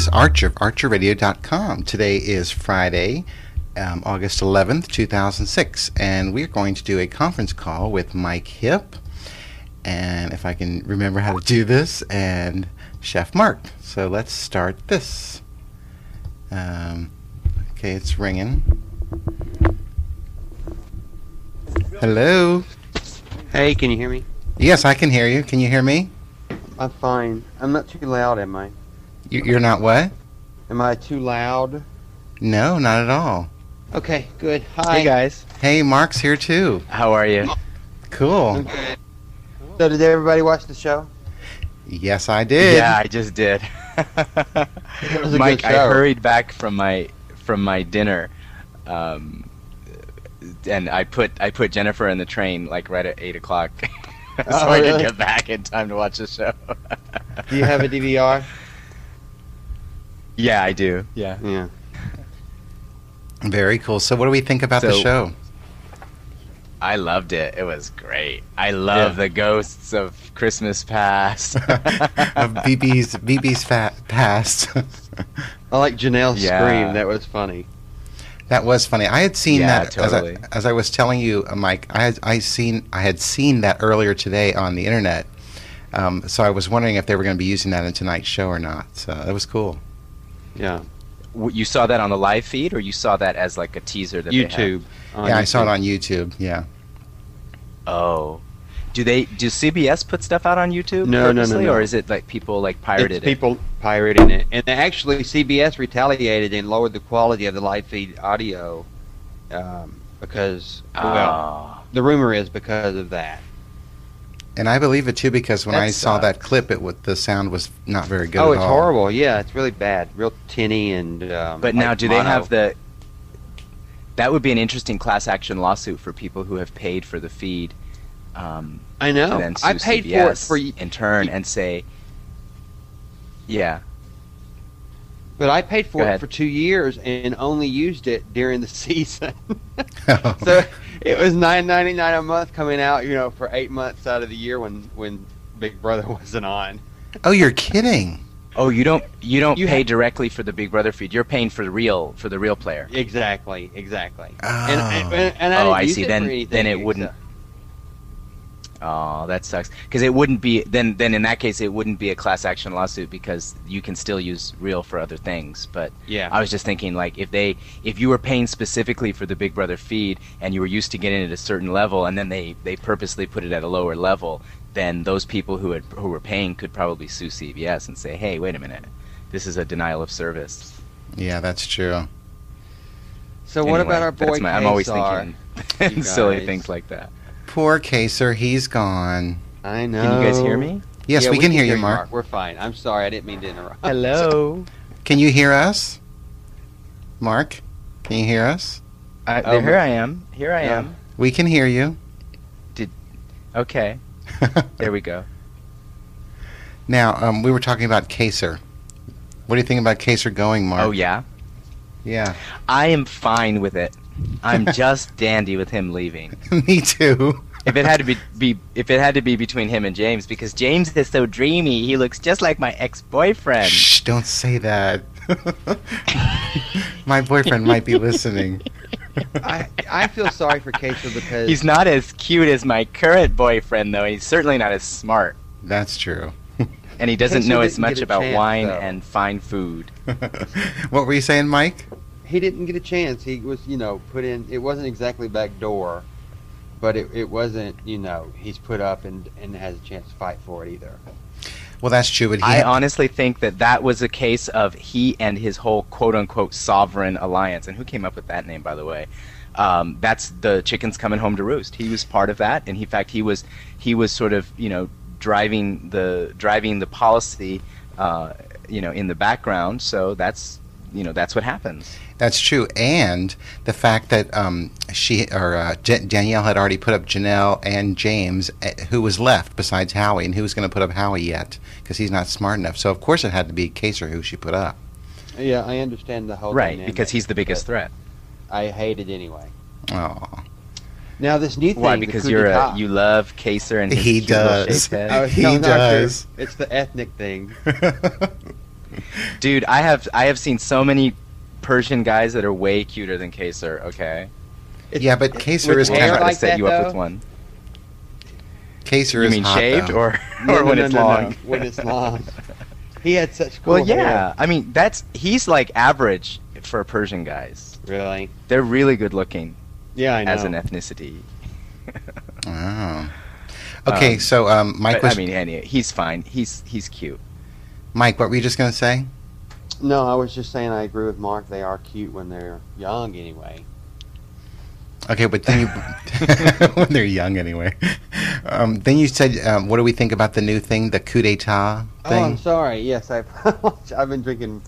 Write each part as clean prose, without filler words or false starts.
Archer of ArcherRadio.com. Today is Friday, August 11th, 2006, and we're going to do a conference call with Mike Hipp, and if I can remember how to do this, and Chef Mark. So let's start this. Okay, it's ringing. Hello? Hey, can you hear me? Yes, I can hear you. Can you hear me? I'm fine. I'm not too loud, am I? You're not what? Am I too loud? No, not at all. Okay, good. Hi. Hey, guys. Hey, Mark's here too. How are you? Cool. I'm good. So did everybody watch the show? Yes, I did. Yeah, I just did. It was a Mike, good I show. hurried back from my dinner, and I put Jennifer in the train like right at 8 o'clock, so Oh, I really? could get back in time to watch the show. Do you have a DVR? Yeah, I do. Yeah. Yeah. Very cool. So what do we think about the So- show? I loved it. It was great. I love the ghosts of Christmas past. Of BB's past. I like Janelle's Yeah. scream. That was funny. That was funny. I had seen Yeah, that totally. as I was telling you, Mike. I had seen that earlier today on the internet. So I was wondering if they were going to be using that in tonight's show or not. So that was cool. Yeah. You saw that on the live feed, or you saw that as like a teaser that YouTube. Yeah, I saw it on YouTube. Yeah. They had? Oh. Do CBS put stuff out on YouTube No, purposely, no. or is it like people like pirated It's it? people pirating it. And actually, CBS retaliated and lowered the quality of the live feed audio because, well, the rumor is because of that. And I believe it too because when I That saw sucked. that clip, the sound was not very good. Oh, at it's all. horrible. Yeah, it's really bad. Real tinny and. But now, like do they mono. have the? That would be an interesting class action lawsuit for people who have paid for the feed. I know. And then sue I paid CBS for it in turn and say, yeah. but I paid for Go it ahead. for 2 years and only used it during the season. Oh. So it was $9.99 a month coming out, for 8 months out of the year when Big Brother wasn't on. Oh, you're kidding. Oh, you don't You pay ha- directly for the Big Brother feed. You're paying for the real player. Exactly. Oh. And I Oh, didn't I use see. it Then- for anything, then it wouldn't- Oh, that sucks. Because it wouldn't be then. In that case, it wouldn't be a class action lawsuit because you can still use real for other things. But Yeah. I was just thinking, like, if you were paying specifically for the Big Brother feed and you were used to getting it at a certain level, and then they purposely put it at a lower level, then those people who were paying could probably sue CBS and say, hey, wait a minute, this is a denial of service. Yeah, that's true. So what Anyway, about our boy I'm always Kesar? thinking You silly guys. things like that. Poor Kaser, he's gone. I know. Can you guys hear me? Yes, Yeah, we can hear you, Mark. We're fine. I'm sorry. I didn't mean to interrupt. Hello. Can you hear us? Mark, can you hear us? Here I am. Here I Yeah. am. We can hear you. Okay. There we go. Now, we were talking about Kaser. What do you think about Kaser going, Mark? Oh, yeah? Yeah. I am fine with it. I'm just dandy with him leaving. Me too. If it had to be between him and James, because James is so dreamy, he looks just like my ex-boyfriend. Shh, don't say that. My boyfriend might be listening. I feel sorry for Kesar because He's not as cute as my current boyfriend, though. He's certainly not as smart, That's true. and he doesn't Kesar know as didn't much get a about chance, wine though. and fine food. What were you saying, Mike? he didn't get a chance. He was, put in. It wasn't exactly backdoor, but it wasn't, he's put up and has a chance to fight for it either. Well, that's true, but I honestly think that was a case of he and his whole quote-unquote sovereign alliance. And who came up with that name, by the way? That's the chickens coming home to roost. He was part of that, and in fact, he was sort of driving the policy, in the background. So that's what happens. That's true, and the fact that Danielle had already put up Janelle and James, who was left besides Howie, and who was going to put up Howie yet because he's not smart enough. So of course it had to be Kaser who she put up. Yeah, I understand the whole Right, dynamic, because he's the biggest but threat. I hate it anyway. Oh, Now this new thing. Why? the Because coup you d'etat. love Kaser and his He cute little does. shaved head? Oh, He no, not does. true. It's the ethnic thing. Dude, I have seen so many Persian guys that are way cuter than Kaysar. Okay. Yeah, but Kaysar is hair kind Try of to like set that, you up though? with one. Kaysar You is mean hot, shaved though. or when it's long? No. When it's long. He had such cool Well, yeah. hair. I mean, he's like average for Persian guys. Really? They're really good looking Yeah, I know. as an ethnicity. Oh. Okay, so Mike But, was I mean, anyway, he's fine. He's cute. Mike. What were you just going to say? No, I was just saying I agree with Mark. They are cute when they're young, anyway. Okay, but then you when they're young anyway. Then you said, what do we think about the new thing, the coup d'état Oh, thing? I'm sorry. Yes, I've been drinking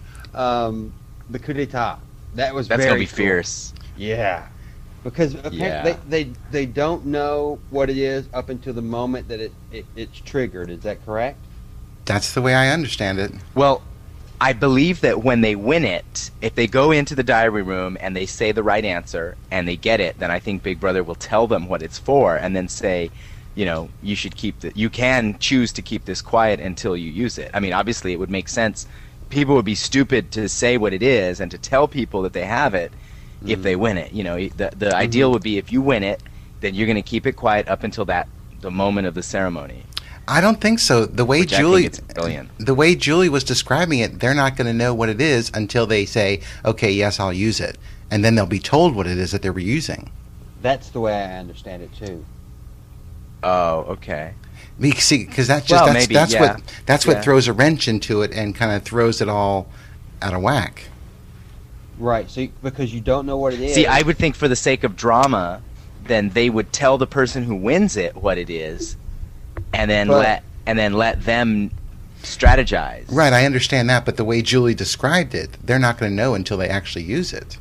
the coup d'état. That was That's very gonna be cool. fierce. Yeah, because apparently they don't know what it is up until the moment that it's triggered. Is that correct? That's the way I understand it. Well, I believe that when they win it, if they go into the diary room and they say the right answer and they get it, then I think Big Brother will tell them what it's for and then say, you know, you can choose to keep this quiet until you use it. I mean, obviously it would make sense. People would be stupid to say what it is and to tell people that they have it if they win it. You know, the ideal would be if you win it, then you're going to keep it quiet up until the moment of the ceremony. I don't think so. The way Which I Julie, think it's brilliant. the way Julie was describing it, they're not going to know what it is until they say, "Okay, yes, I'll use it," and then they'll be told what it is that they were using. That's the way I understand it too. Oh, okay. Because that's Well, just maybe, that's yeah. what Yeah. throws a wrench into it and kind of throws it all out of whack. Right. So because you don't know what it is. See, I would think for the sake of drama, then they would tell the person who wins it what it is, and then But- let them strategize. Right, I understand that, but the way Julie described it, they're not going to know until they actually use it.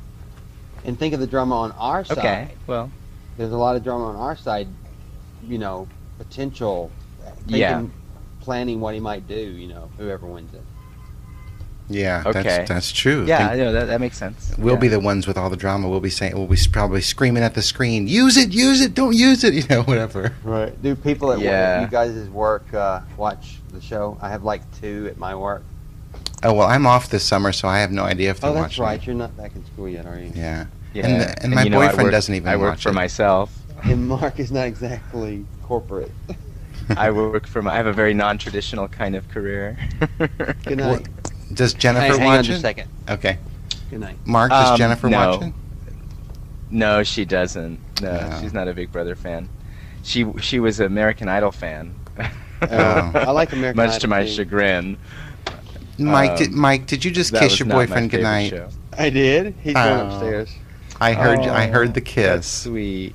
And think of the drama on our side. Okay. Well, There's a lot of drama on our side. You know, potential. Yeah. Planning what he might do. You know, whoever wins it. Yeah, Okay. that's true. yeah, I know that makes sense. We'll Yeah. be the ones with all the drama. We'll be probably screaming at the screen, use it, don't use it, you know, whatever. Right. Do people at Yeah. work, you guys' work watch the show? I have like 2 at my work. Oh, well, I'm off this summer, so I have no idea if they're Oh, that's watching. right. You're not back in school yet, are you? Yeah. Yeah. And my you know, I boyfriend work- doesn't even I work watch for it. myself. And Mark is not exactly corporate. I have a very non-traditional kind of career. Good Well, night. Does Jennifer Hang on watch just a it? second. Okay. Good night. Mark, does Jennifer no. watch it? No, she doesn't. No, No. she's not a Big Brother fan. She was an American Idol fan. I like American Much Idol, to my too. chagrin. Mike, did you just That kiss was your not my boyfriend favorite goodnight? show. I did. He's going Oh. upstairs. I heard Oh, the That's kiss. sweet.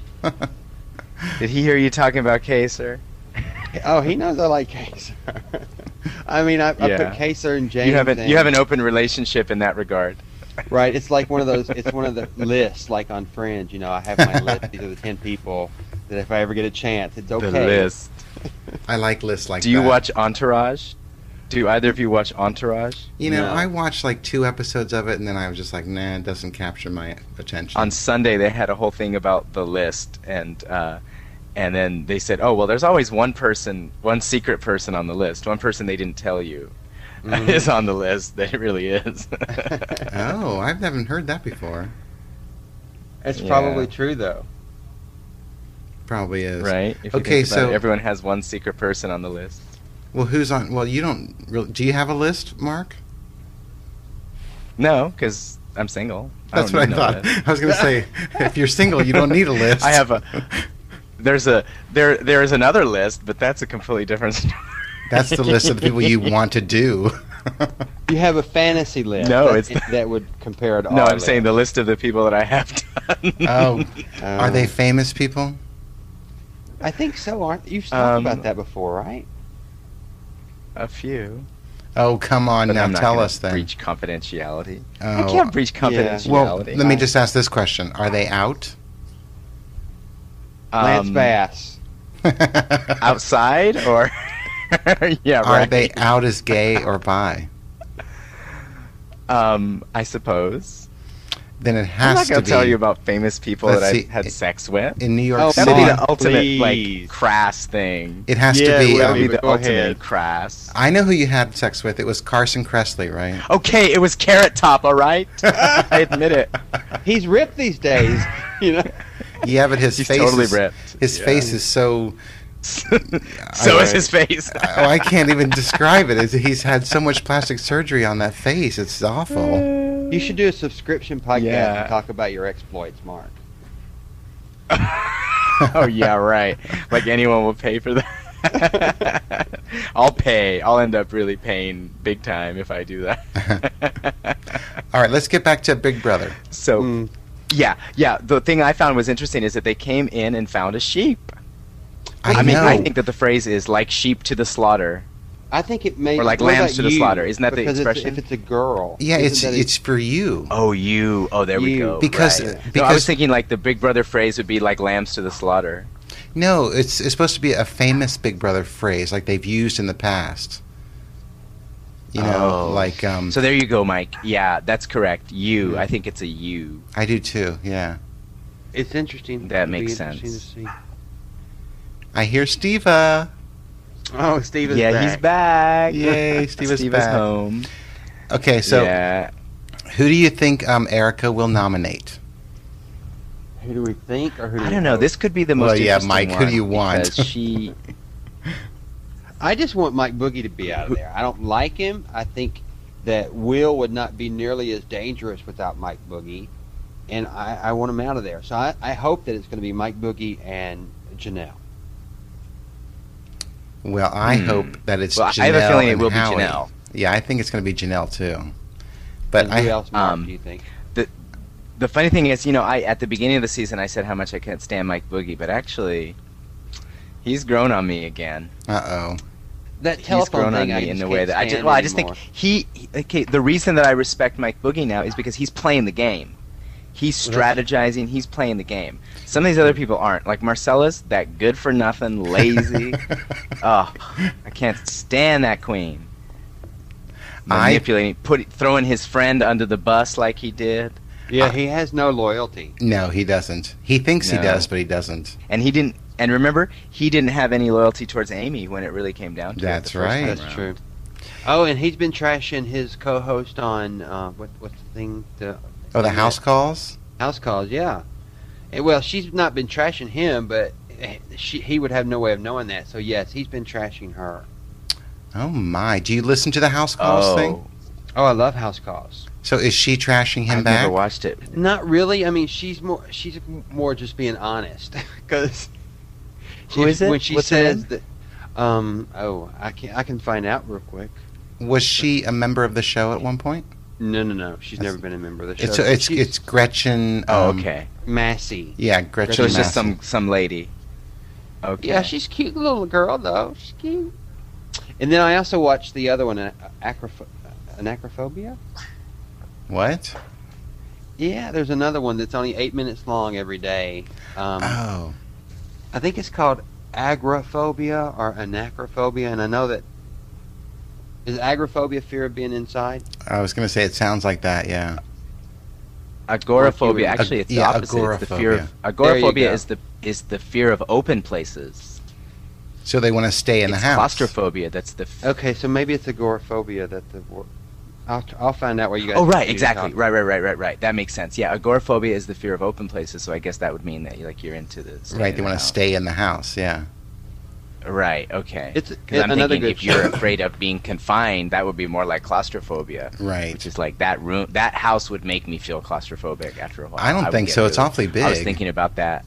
Did he hear you talking about Kaysar? Oh, he knows I like Kaysar. I mean, I Yeah. put Kaysar and James. You have an open relationship in that regard. Right. It's like one of those. It's one of the lists, like on Friends. You know, I have my list. These are the 10 people that if I ever get a chance, it's okay. The list. I like lists like that. Do you watch Entourage? Do either of you watch Entourage? You know, No. I watched like 2 episodes of it, and then I was just like, nah, it doesn't capture my attention. On Sunday they had a whole thing about the list, and then they said, oh well, there's always one secret person on the list, one person they didn't tell you is on the list. That it really is. Oh, I haven't heard that before. It's Yeah. probably true though. Probably is. Right? If you Okay, think about so it, everyone has one secret person on the list. well, who's on? Well, you don't. Really, do you have a list, Mark? No, because I'm single. That's don't what I need no thought. list. I was going to say, if you're single, you don't need a list. I have there is another list, but that's a completely different story. That's the list of the people you want to do. You have a fantasy list. No, that would compare to. No, our I'm saying the list of the people that I have done. Oh, Oh. are they famous people? I think so. Aren't you've talked Um, about that before, right? A few. Oh, come on But now, I'm not tell gonna us then. breach confidentiality. Oh. I can't breach confidentiality. Well, let me just ask this question: are they out? Lance Bass. outside or yeah, Are right. they out as gay or bi? I suppose. then it I'm has not to gonna be tell you about famous people Let's that see. I had sex with. in New York Oh, That City. would be the ultimate, please. like, crass thing. It has Yeah, to be. it That will would be but the go ultimate ahead. crass. I know who you had sex with. It was Carson Kressley, right? Okay, it was Carrot Top, all right? I admit it. He's ripped these days. You know. Yeah, but his He's face totally is, ripped. His Yeah. face is so. So is his face. I can't even describe it. He's had so much plastic surgery on that face. It's awful. You should do a subscription podcast Yeah. and talk about your exploits, Mark. Oh yeah, right. Like anyone will pay for that. I'll pay. I'll end up really paying big time if I do that. All right, let's get back to Big Brother. So, yeah. The thing I found was interesting is that they came in and found a sheep. I mean, know. I think that the phrase is like sheep to the slaughter. I think it may Or like what lambs about to the you? slaughter. Isn't that the Because expression? if it's a girl, Yeah, isn't that it's for you. Oh, you. Oh, there we You. go. Because- right. No, I because- was thinking like the Big Brother phrase would be like lambs to the slaughter. No, it's supposed to be a famous Big Brother phrase, like they've used in the past. You know, Oh. like So there you go, Mike. Yeah, that's correct. You. I think it's a you. I do too. Yeah, it's interesting. That It'll be makes interesting sense. to see. I hear Steva. Oh, Steve is Yeah, back. he's back. Yay, Steve is back. home. Okay, so yeah. who do you think Erica will nominate? Who do we think, or who? Do I we don't know. hope? This could be the Well, most yeah, interesting Mike, who do you one want? because she. I just want Mike Boogie to be out of there. I don't like him. I think that Will would not be nearly as dangerous without Mike Boogie, and I want him out of there. So I hope that it's going to be Mike Boogie and Janelle. Well, I hope that it's Well, Janelle I have a feeling it and will be Howie. Janelle. Yeah, I think it's going to be Janelle too. But And who I else, Mark, um, do you think? The funny thing is, you know, I at the beginning of the season I said how much I can't stand Mike Boogie, but actually, he's grown on me again. That He's telephone grown on thing, I me in just the way can't that I just. stand Well, I just anymore. think okay. The reason that I respect Mike Boogie now is because he's playing the game. He's strategizing. He's playing the game. Some of these other people aren't. Like Marcella's, that good for nothing, lazy. Oh, I can't stand that queen. Manipulating, throwing his friend under the bus like he did, Yeah, he has no loyalty. no, he doesn't. He thinks he No. does, but he doesn't. and he didn't. And remember, he didn't have any loyalty towards Amy when it really came down to it. That's the first right. time That's around. true. Oh, and he's been trashing his co-host on what's the thing? Oh, the house calls. House calls, yeah. And, well, she's not been trashing him, but he would have no way of knowing that. So yes, he's been trashing her. Oh my! Do you listen to the house calls thing? Oh, I love house calls. So is she trashing him I've back? never watched it. Not really. I mean, she's more just being honest because Who is it? when she What's her says name? that. I can find out real quick. Was she a member of the show at one point? No. She's never been a member of the show. It's Gretchen. Oh, okay. Massey. Yeah, Gretchen. So it's just Massey. some lady. Okay. Yeah, she's a cute little girl though. She's cute. And then I also watched the other one, Anacrophobia. What? Yeah, there's another one that's only 8 minutes long every day. Oh, I think it's called agoraphobia or anacrophobia, and I know that is agoraphobia fear of being inside. I was going to say it sounds like that. Yeah. Agoraphobia. Actually, it's the yeah, opposite. It's the fear of There you agoraphobia go. is the fear of open places. So they want to stay in It's the house. claustrophobia. That's the. Okay, so maybe it's agoraphobia that the. I'll find out where you guys. Oh right, you exactly. talk. Right. That makes sense. Yeah, agoraphobia is the fear of open places. So I guess that would mean that you're into the. Right. They want to stay in the house. Yeah. Right. Okay. It's Because I'm another thinking good if you're show. afraid of being confined, that would be more like claustrophobia. Right. Which is like that room. That house would make me feel claustrophobic after a while. I don't would think get so. It's awfully big. I was thinking about that.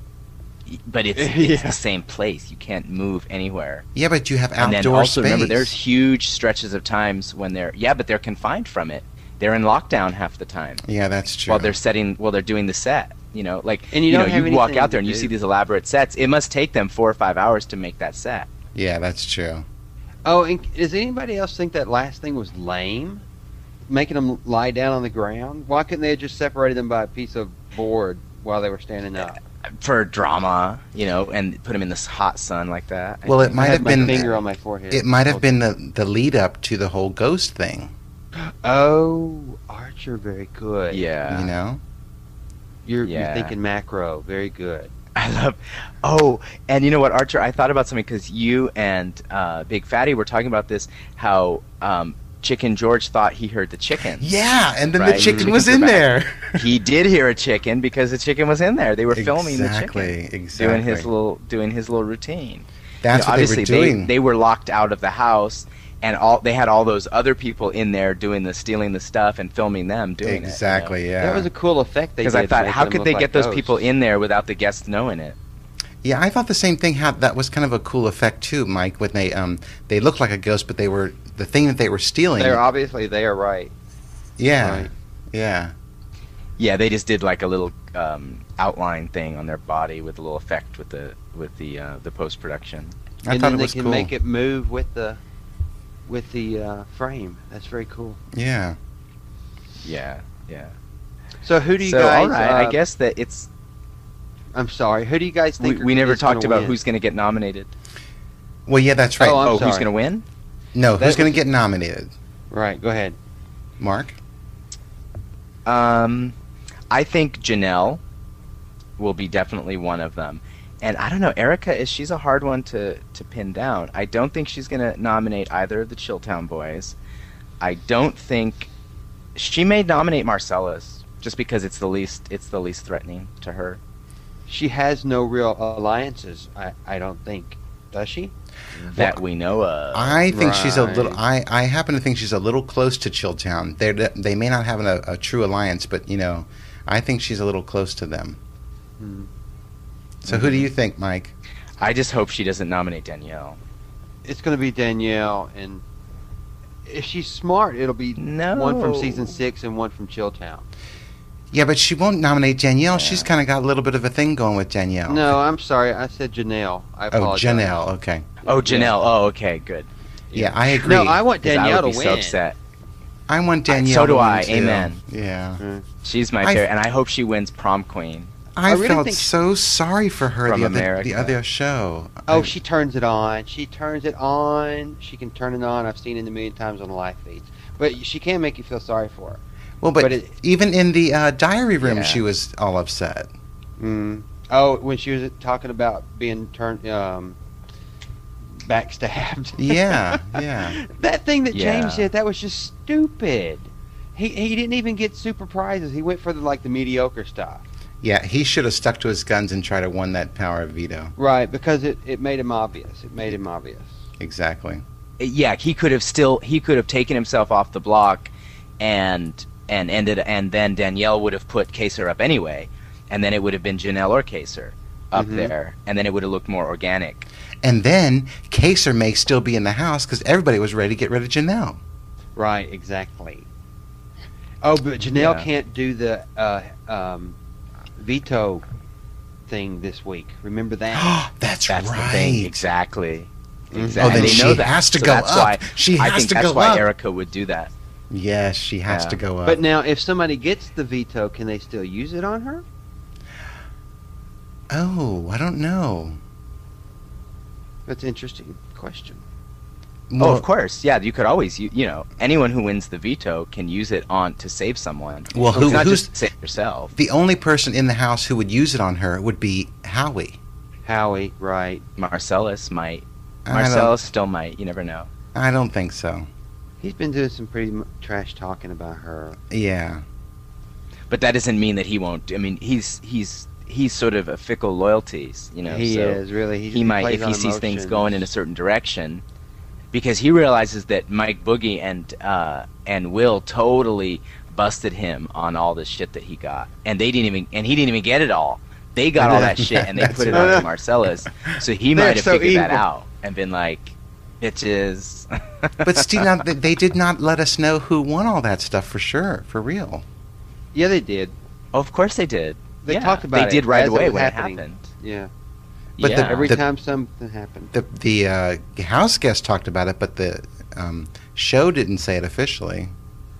But it's Yeah. the same place. You can't move anywhere. Yeah, but you have And outdoor then also space. remember, there's huge stretches of times when but they're confined from it. They're in lockdown half the time Yeah, that's true. while they're doing the set. You know, like And you don't have you walk anything out there to and you do. see these elaborate sets. It must take them 4 or 5 hours to make that set. Yeah, that's true. Oh, and does anybody else think that last thing was lame? Making them lie down on the ground? Why couldn't they have just separated them by a piece of board while they were standing up? For drama, and put them in this hot sun like that. Well, it I might had have my been. finger on my forehead. It might have been the lead up to the whole ghost thing. Oh, Archer, very good. Yeah. You know? You're Yeah. thinking macro, very good. I love. Oh, and you know what, Archer? I thought about something because you and Big Fatty were talking about this. How Chicken George thought he heard the chicken. Yeah, and then Right, the chicken chickens was are in back. there. He did hear a chicken because the chicken was in there. They were filming the chicken, Exactly. doing his little routine. That's what obviously they were doing. They were locked out of the house, and they had all those other people in there stealing the stuff and filming them doing Exactly, yeah. That was a cool effect they did. Because I to thought, make how them could look they like get those ghosts. people in there without the guests knowing it? Yeah, I thought the same thing. How that was kind of a cool effect too, Mike. When they looked like a ghost, but they were the thing that they were stealing. They're obviously they are right. Yeah, Right. yeah, Yeah, they just did like a little outline thing on their body with a little effect with the post production. I And thought then it they was can cool. make it move with the frame. That's very cool. Yeah, Yeah, yeah. So who do you So guys? all right, I guess that it's I'm sorry. Who do you guys think? we never is gonna talked about win? who's going to get nominated. well, yeah, that's right. Oh, I'm who's sorry. going to win? No, that who's going was- to get nominated? Right. Go ahead. Mark. I think Janelle will be definitely one of them. And I don't know, Erica she's a hard one to pin down. I don't think she's going to nominate either of the Chilltown boys. I don't think she may nominate Marcellus just because it's the least threatening to her. She has no real alliances. I don't think. Does she? That we know of. I think she's a Right. little. I happen to think she's a little close to Chilltown. They may not have a true alliance, but I think she's a little close to them. Hmm. So who do you think, Mike? I just hope she doesn't nominate Danielle. It's going to be Danielle, and if she's smart, it'll be No. one from season 6 and one from Chilltown. Yeah, but she won't nominate Danielle. Yeah. She's kind of got a little bit of a thing going with Danielle. No, I'm sorry. I said Janelle. I Oh, apologize. Janelle. Okay. Oh, Janelle. Oh, okay, good. Yeah, I agree. No, I want 'Cause I Danielle would to be win. so upset. I want Danielle. So do to win, I. too. Amen. Yeah. She's my I- favorite, and I hope she wins prom queen. I really felt think- so sorry for her From the America. other show. Oh, she turns it on. She turns it on. She can turn it on. I've seen it a million times on the live feeds. But she can make you feel sorry for her. Well, but it- even in the diary room, Yeah. she was all upset. Mm. Oh, when she was talking about being turned, backstabbed. Yeah, yeah. That thing that Yeah. James did, that was just stupid. He didn't even get super prizes. He went for the mediocre stuff. Yeah, he should have stuck to his guns and tried to win that power of veto. Right, because it made him obvious. It made him obvious. Exactly. Yeah, he could have taken himself off the block, and then Danielle would have put Kaser up anyway, and then it would have been Janelle or Kaser up Mhm. there, and then it would have looked more organic. And then Kaser may still be in the house because everybody was ready to get rid of Janelle. Right, exactly. Oh, but Janelle Yeah. can't do the veto thing this week. Remember that? That's That's right. the thing, exactly. Mhm. Exactly. Oh, then they she know that. has to so go that's up. Why, She I has think to that's go why up. Erica would do that. Yes, she has Yeah. to go up. But now, if somebody gets the veto, can they still use it on her? Oh, I don't know. That's an interesting question. Oh, of course. Yeah, you could always, anyone who wins the veto can use it on to save someone. Well, It's not who's just to save yourself? the only person in the house who would use it on her would be Howie. Howie, right. Marcellus might. I Marcellus still might. You never know. I don't think so. He's been doing some pretty trash talking about her. Yeah. But that doesn't mean that he won't. I mean, he's sort of a fickle loyalties, He so is, really. he might, plays if he on sees things emotions. going in a certain direction, because he realizes that Mike Boogie and Will totally busted him on all this shit that he got, and he didn't even get it all. They got all that shit and they That's put it right. on Marcellus, so he They're might have so figured that evil. out and been like, bitches. But Steve, now they did not let us know who won all that stuff for sure, for real. Yeah, they did. Oh, of course they did. They Yeah, talked about They it did right as it away was when happening. it happened. Yeah. But yeah. Every The- time something happened. The house guest talked about it, but the show didn't say it officially.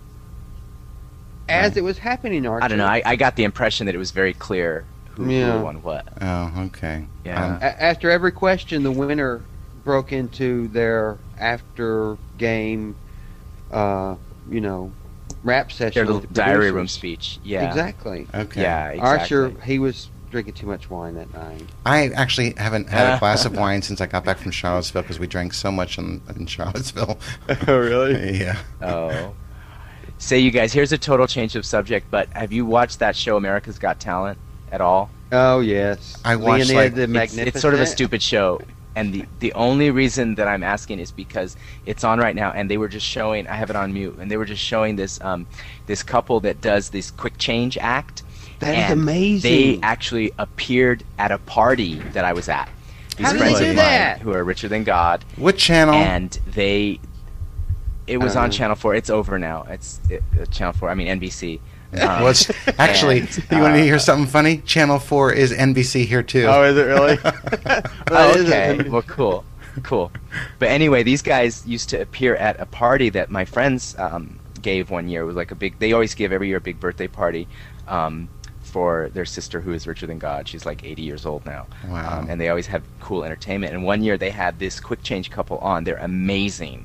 As it was happening, Archie. I don't know. I got the impression that it was very clear who Yeah. won what. Oh, okay. Yeah. After every question, the winner broke into their after game rap session. Their with little the diary room producers. speech. Yeah. Exactly. Okay. Yeah, exactly. Archer, he was drinking too much wine that night. I actually haven't had a glass of wine since I got back from Charlottesville because we drank so much in Charlottesville. Oh, really? Yeah. Oh. Say, you guys, here's a total change of subject, but have you watched that show, America's Got Talent, at all? Oh, yes. I watched, Leonid like- the Magnificent. It's sort of a stupid show. And the only reason that I'm asking is because it's on right now, and they were just showing. I have it on mute, and they were just showing this this couple that does this quick change act. That is and amazing. They actually appeared at a party that I was at. These How did friends they do of mine that? who are richer than God, What channel? and it was on Uh. Channel 4. It's over now. It's Channel 4. I mean NBC. Well, it's, actually, and, you want to hear something funny? Channel 4 is NBC here too. Oh, is it really? Oh, okay. Well, cool. But anyway, these guys used to appear at a party that my friends gave one year. It was like a big. They always give every year a big birthday party for their sister who is richer than God. She's like 80 years old now. Wow. And they always have cool entertainment. And one year they had this quick change couple on. They're amazing.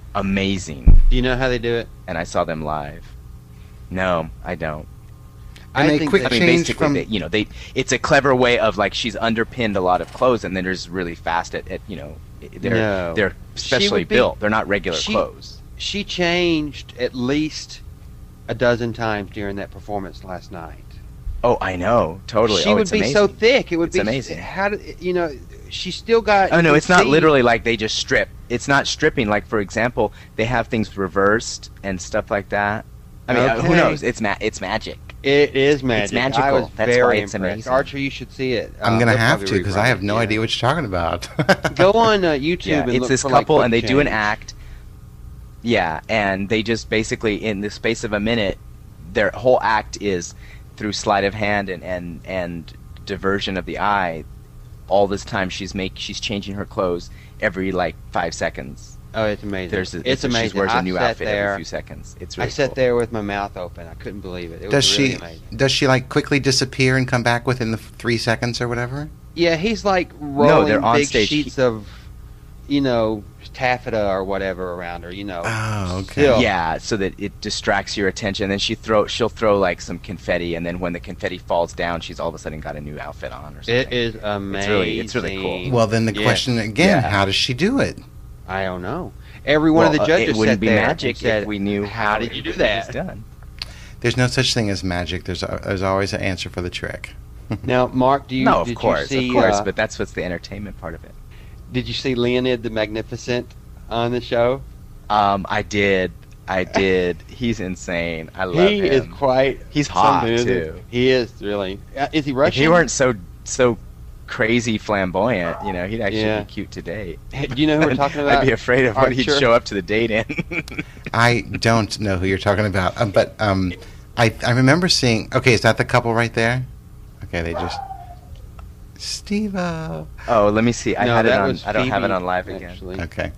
Do you know how they do it? And I saw them live. No, I don't. And they quick I mean, change basically, from it's a clever way of like she's underpinned a lot of clothes, and then there's really fast at No. they're She specially would be- built. They're not regular she- clothes. She changed at least a dozen times during that performance last night. Oh, I know, totally. She oh, would it's be amazing. so thick. It would It's be amazing. How did she still got? Oh you no, could it's not see- literally like they just strip. It's not stripping. Like for example, they have things reversed and stuff like that. I mean, who Okay. knows? It's magic. It is magic. It's magical. I was That's very why it's impressed. amazing. Archer, you should see it. I'm gonna they'll have probably to because I rerun have it, no yeah. idea what you're talking about. Go on YouTube Yeah, and it's look this for, like, couple, quick and they do an change. act. Yeah, and they just basically, in the space of a minute, their whole act is through sleight of hand and diversion of the eye. All this time, she's changing her clothes every like 5 seconds. Oh, it's amazing. It's amazing. She wears I a new sat outfit there, every few seconds. It's really I sat cool. there with my mouth open. I couldn't believe it. It Does was really she amazing. does she like quickly disappear and come back within the 3 seconds or whatever? Yeah, he's like rolling they're on big stage. sheets of, taffeta or whatever around her. Oh, okay. Silk. Yeah, so that it distracts your attention. Then she'll throw like some confetti, and then when the confetti falls down, she's all of a sudden got a new outfit on or something. It is amazing. It's really cool. Well, then the Yeah. question again: Yeah. How does she do it? I don't know. Every one of the judges it wouldn't sat be there magic and said, if we knew "How did you do it that?" was done. There's no such thing as magic. There's always an answer for the trick. Now, Mark, did Of you course, see? but that's what's the entertainment part of it. Did you see Leonid the Magnificent on the show? I did. He's insane. I love He him. is quite. He's hot, something, isn't too. He is really. Is he If Russian? he weren't so crazy flamboyant, he'd actually Yeah. be cute to date. Hey, do you know who we're talking about? I'd be afraid of what he'd Archer? show up to the date in. I don't know who you're talking about, but I remember seeing. Okay, is that the couple right there? Okay, they just. Steve-O. Oh, let me see. I No, had it that on. was I don't have it Phoebe, on live again. actually. Okay.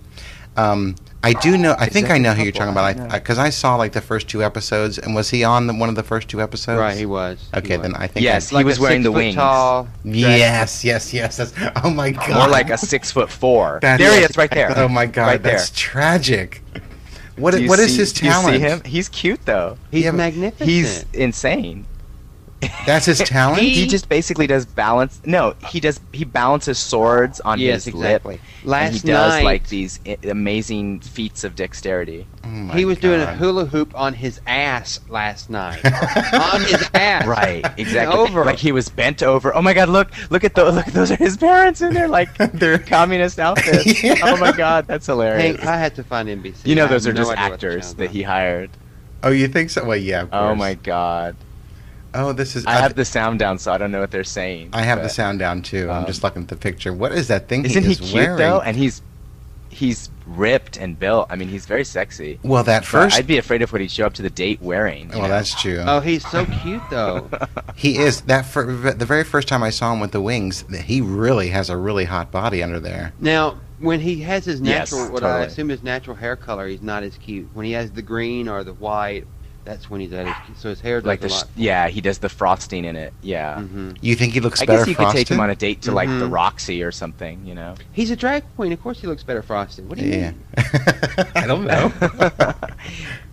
I do know. I Is think that I the know who you're couple? talking I about. don't know. Because I saw like the first 2 episodes, and was he on one of the first 2 episodes? Right, he was. Okay, then I think. Yes, I, he was wearing the wings. Tall, yes. That's, oh my god. More like a 6'4". That There he is- is, right there. Oh my god, right there. that's tragic. What Do you is see- his do you talent? see him? He's cute though. He's Yeah, but magnificent. He's insane. That's his talent. He just basically does balance. No, he balances swords on yes, his exactly. lip. Last and he does night, like these amazing feats of dexterity. Oh my he was doing a God. hula hoop on his ass last night. On his ass. Right, exactly. Over. Like he was bent over. Oh my God! Look at those! Look, those are his parents in their like They're- communist outfits. Yeah. Oh my God, that's hilarious. Hank, I had to find NBC. You know, I those have are no just idea what the actors channel's that on. he hired. Oh, you think so? Well, yeah. Of Oh course. my God! Oh, this is. I have the sound down, so I don't know what they're saying. I have the but- sound down too. I'm um, just looking at the picture. What is that thing Isn't he is cute wearing? though? And he's ripped and built. I mean, he's very sexy. Well, that But first. I'd be afraid of what he'd show up to the date wearing. you Well, know? that's true. Oh, he's so cute though. He is that. The very first time I saw him with the wings, he really has a really hot body under there. Now, when he has his Yes, natural, what I totally. assume his natural hair color, he's not as cute. When he has the green or the white, that's when he's at his cute. So his hair does like a the lot. yeah, he does the frosting in it. Yeah. Hmm. You think he looks I better guess you could frosted? take him on a date to like the Mhm. Roxy or something, you know. He's a drag queen. Of course, he looks better frosted. What do you Yeah. mean? I don't know.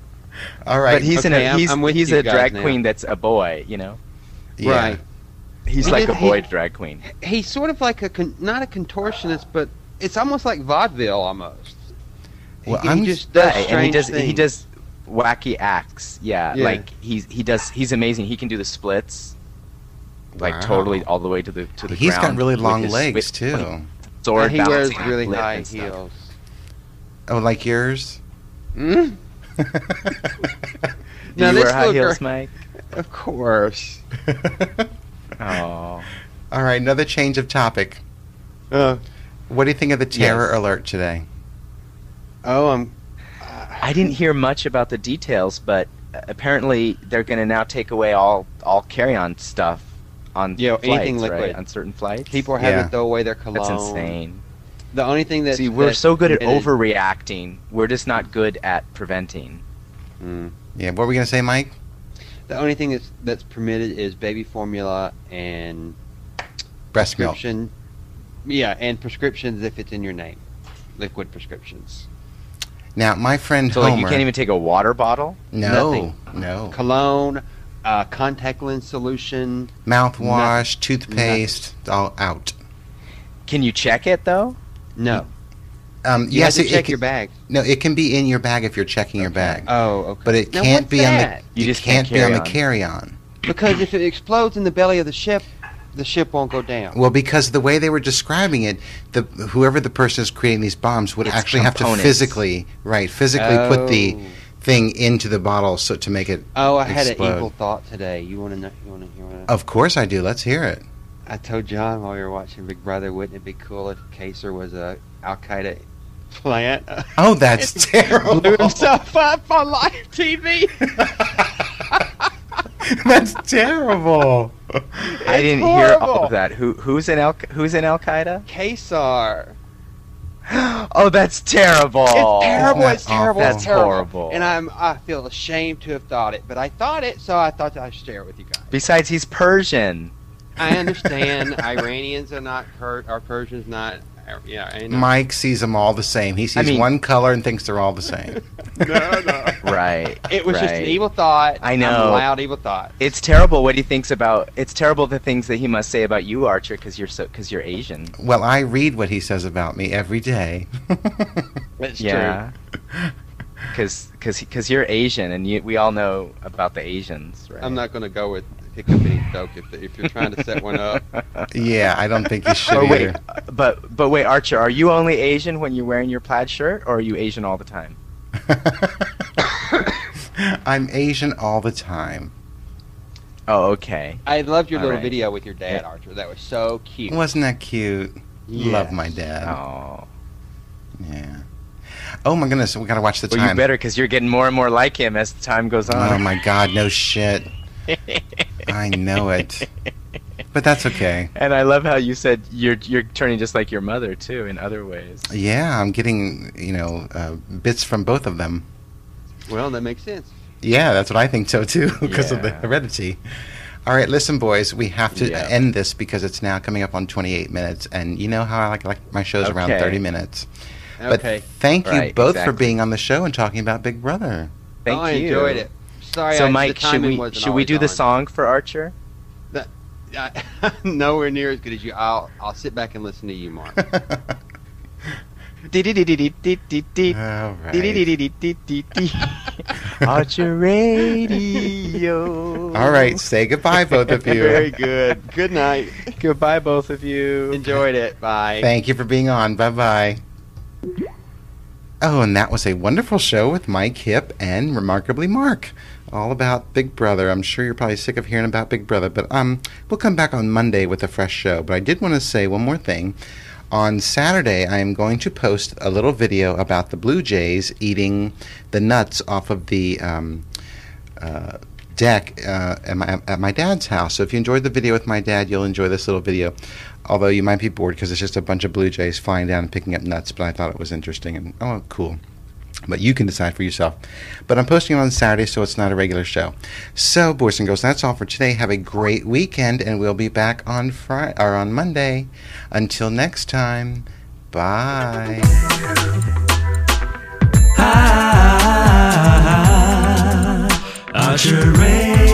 All right. But he's Okay, I'm with he's you a guys drag now. queen that's a boy, you know. Yeah. Right. He's He like did- a boy he- drag queen. He's sort of like not a contortionist, but it's almost like vaudeville almost. Well, he I'm- just does Right, and strange he things. does wacky acts. Yeah, Yeah. like he's amazing. He can do the splits, like Wow. totally all the way to the He's ground. got really with long his legs, swing too. Sword And he wears balancing really lip high and stuff. heels. Oh, like yours? Mm? Do Now, you this wear high little heels, girl- Mike? Of course. Oh, All right, another change of topic. Uh, What do you think of the terror Yes. alert today? oh, I didn't hear much about the details, but apparently they're going to now take away all carry-on stuff on Yeah, flights, anything liquid. right? On certain flights. people are having Yeah. to throw away their cologne. That's insane. The only thing that See, we're so good at permitted- overreacting. We're just not good at preventing. Mm. Yeah, what were we going to say, Mike? The only thing that's permitted is baby formula and Breast milk. prescription. Yeah, and prescriptions if it's in your name, liquid prescriptions. Now, my friend So, Homer... like, you can't even take a water bottle? No, Nothing. no. Cologne, contact lens solution. Mouthwash, toothpaste, all out. Can you check it, though? No. You Yes, have to check can, your bag. No, it can be in your bag if you're checking your bag. Oh, okay. But it Now, can't what's be on the. that? You it just can't can't be on the carry carry-on. Because if it explodes in the belly of the ship won't go down. Well, because the way they were describing it, whoever the person is creating these bombs would It's actually have to components. physically put the thing into the bottle so to make it. Oh, I had explode. an evil thought today. You want to know? You want to hear what? Of course I do. Let's hear it. I told John while we were watching Big Brother, wouldn't it be cool if Kaser was a Al Qaeda plant? Oh, that's terrible. Blew himself up on live TV. That's terrible. I didn't hear all horrible. of that. Who's in Al Qaeda? Kaysar. Oh, that's terrible. It's terrible. Isn't It's that terrible. awful? It's terrible. horrible. And I feel ashamed to have thought it, but I thought it, so I thought I'd share it with you guys. Besides, he's Persian. I understand Iranians are not or Persians not. Yeah, I know. Mike sees them all the same. He sees one color and thinks they're all the same. No. Right. It was just an right. evil thought. I I'm know. a loud evil thought. It's terrible what he thinks about. It's terrible the things that he must say about you, Archer, because you're Asian. Well, I read what he says about me every day. That's Yeah. Because you're Asian, and we all know about the Asians, right? I'm not going to go with pick up any joke if you're trying to set one up. Yeah, I don't think you should Oh wait, either. but wait, Archer, are you only Asian when you're wearing your plaid shirt, or are you Asian all the time? I'm Asian all the time. Oh, okay. I loved your All little right. video with your dad, Yeah. Archer. That was so cute. Wasn't that cute? Love Yes. my dad. Oh, Yeah. Oh my goodness, we gotta watch the well, time. you better, because you're getting more and more like him as the time goes on. Oh my God, no shit. I know it. But that's okay. And I love how you said you're turning just like your mother too in other ways. Yeah, I'm getting, bits from both of them. Well, that makes sense. Yeah, that's what I think so too, because of the Yeah. heredity. All right, listen, boys, we have to Yeah. end this because it's now coming up on 28 minutes, and you know how I like my shows around Okay. 30 minutes. Okay. But thank you Right, both for exactly. being on the show and talking about Big Brother. Thank I you. enjoyed it. Sorry, So, the Mike, timing wasn't should we always do the on. song for Archer? Nowhere near as good as you. I'll sit back and listen to you, Mark. All right. Archer Radio. All right, say goodbye, both of you. Very good. Good night. Goodbye, both of you. Enjoyed it. Bye. Thank you for being on. Bye-bye. Oh, and that was a wonderful show with Mike Hip and Remarkably Mark. All about Big Brother. I'm sure you're probably sick of hearing about Big Brother, but we'll come back on Monday with a fresh show. But I did want to say one more thing. On Saturday, I am going to post a little video about the Blue Jays eating the nuts off of the deck at my dad's house. So if you enjoyed the video with my dad, you'll enjoy this little video. Although you might be bored because it's just a bunch of Blue Jays flying down and picking up nuts, but I thought it was interesting and cool. But you can decide for yourself. But I'm posting it on Saturday, so it's not a regular show. So, boys and girls, that's all for today. Have a great weekend, and we'll be back on on Monday. Until next time, bye. Archer Radio.